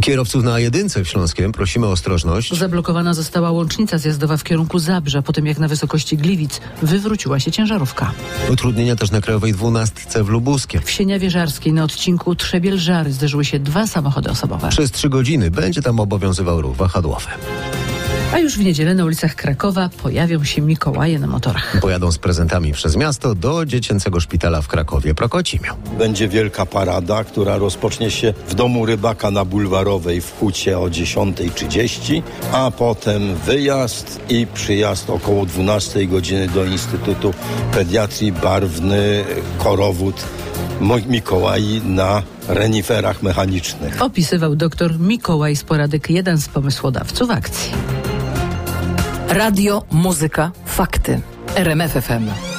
Kierowców na jedynce w Śląskiem prosimy o ostrożność. Zablokowana została łącznica zjazdowa w kierunku Zabrza, po tym jak na wysokości Gliwic wywróciła się ciężarówka. Utrudnienia też na Krajowej 12 w Lubuskiem. W Sieniawie Żarskiej na odcinku Trzebiel-Żary zderzyły się 2 samochody osobowe. Przez 3 godziny będzie tam obowiązywał ruch wahadłowy. A już w niedzielę na ulicach Krakowa pojawią się Mikołaje na motorach. Pojadą z prezentami przez miasto do dziecięcego szpitala w Krakowie Prokocimiu. Będzie wielka parada, która rozpocznie się w domu Rybaka na Bulwarowej w Hucie o 10:30, a potem wyjazd i przyjazd około 12 godziny do Instytutu Pediatrii Barwny Korowód Mikołaj na reniferach mechanicznych. Opisywał dr Mikołaj Sporadek, jeden z pomysłodawców akcji. Radio, muzyka, fakty. RMF FM.